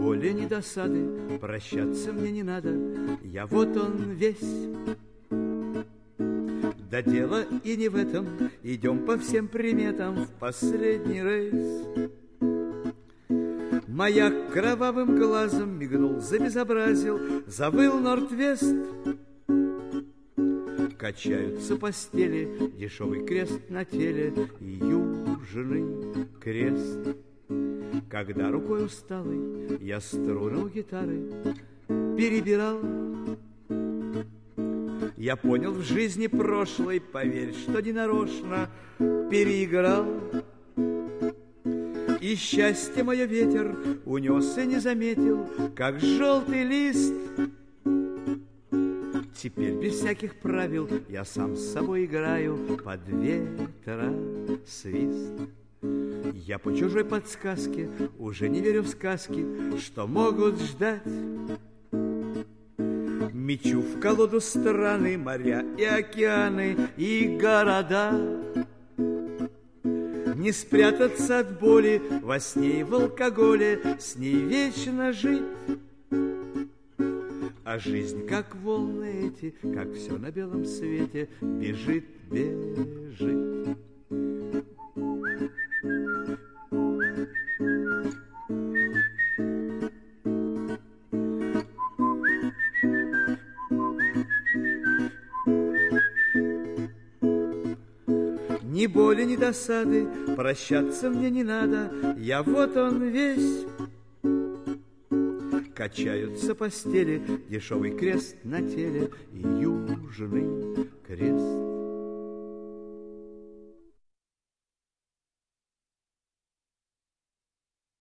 боли, ни досады, прощаться мне не надо, я вот он весь. Да дело и не в этом, идем по всем приметам в последний рейс. Маяк кровавым глазом мигнул, забезобразил, завыл Норд-Вест. Качаются постели, дешевый крест на теле и южный крест. Когда рукой усталой я струны у гитары перебирал, я понял в жизни прошлой, поверь, что ненарочно переиграл. И счастье мое ветер унес и не заметил, как желтый лист. Теперь без всяких правил я сам с собой играю под ветра свист. Я по чужой подсказке уже не верю в сказки, что могут ждать. Мечу в колоду страны, моря и океаны, и города. Не спрятаться от боли во сне и в алкоголе, с ней вечно жить. А жизнь, как волны эти, как все на белом свете, бежит, бежит. Ни боли, ни досады, прощаться мне не надо, я вот он весь. Качаются постели, дешевый крест на теле и южный крест.